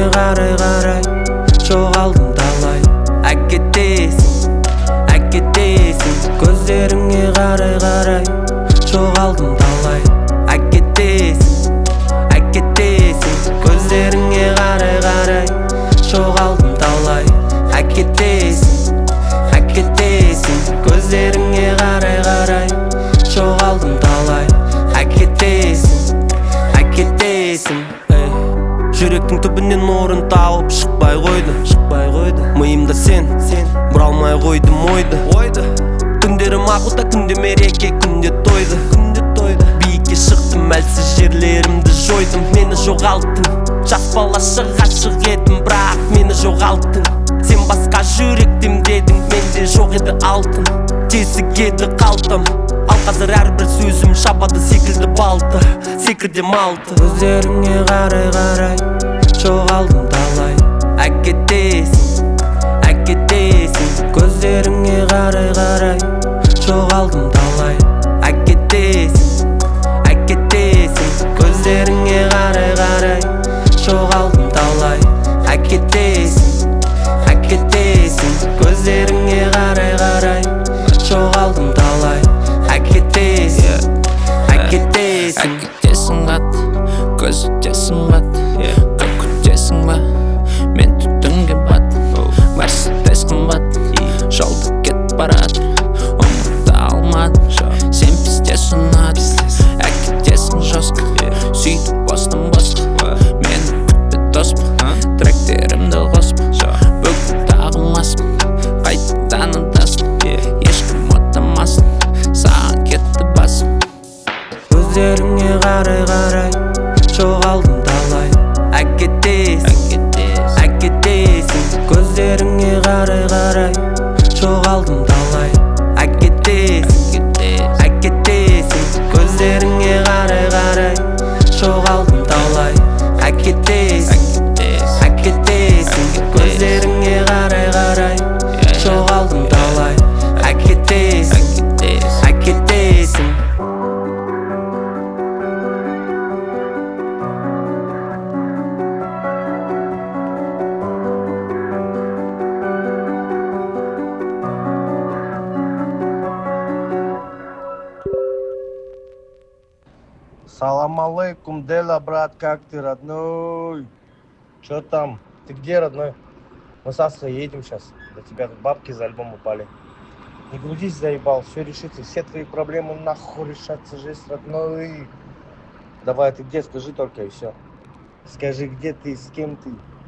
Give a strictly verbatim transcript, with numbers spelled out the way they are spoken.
қарай қарай жоғалдым талай. Әкетесің, әкетесің, көздеріңе қарай қарай жоғалдым талай. Әкетесің, әкетесің, көздеріңе қарай қарай жоғалдым талай. Әкетесің, әкетесің, көздеріңе қарай қарай жоғалдым талай. Әкетесің, әкетесің, жүректің түбінен орын тауып шықпай қойды, шықпай қойды. Миымда сен, сен бұра алмай қойдым ойды, ойды. Күндерім ақылда, күнде мереке, күнде тойды, күнде тойды. Биікке шықтым, әлсіз жерлерімді жойдым. Мені жоғалттың, жас балаша ғашық едім, бірақ мені жоғалттың. Сен басқа жүректем дедің, менде жоқ еді алтын. Тесік еді қалтам, ал қазір әрбір сөзім шабады секілді балты, секірде малты. Көздеріңе қарай қарай жоғалдым талай. Әкетесің, әкетесің, көздеріңе қарай қарай жоғалдым талай. Әкетесің, әкетесің, көздеріңе қарай қарай жоғалдым талай. Әкетесің, әкетесің, көздеріңе қарай қарай жоғалдым талай. Әкетесің, әкетесің, әкетесің қат, көзітесің қат, көкітесің ба, мен түтінге бат. Мерседес қымбат, жолды кет барады, ұмыта алмадым, сен пистес ұнады. Әкетесің жосқа, сөйтіп бостан босқа, мені күтпе доспа, тректерімді қоспа. Бүгін тағылмаспын, қайтадан ұдаспын, ешкім отамасын, саған кетті басым. Көздеріңе қарай қарай жоғалдым талай. Әкетесің, әкетесің, көздеріңе қарай қарай жоғалдым талай. Әкетесің, әкетесің, көздеріңе қарай қарай жоғалдым талай. Әкетесің, әкетесің, көздеріңе қарай қарай жоғалдым талай. Әкетесің, әкетесің. Салам алейкум, Дела, брат, как ты, родной? Чё там? Ты где, родной? Мы с Асой едем сейчас. До тебя тут бабки за альбом упали. Не грудись, заебал, все решится. Все твои проблемы нахуй решатся, жесть, родной. Давай, ты где, скажи только и все. Скажи, где ты, с кем ты?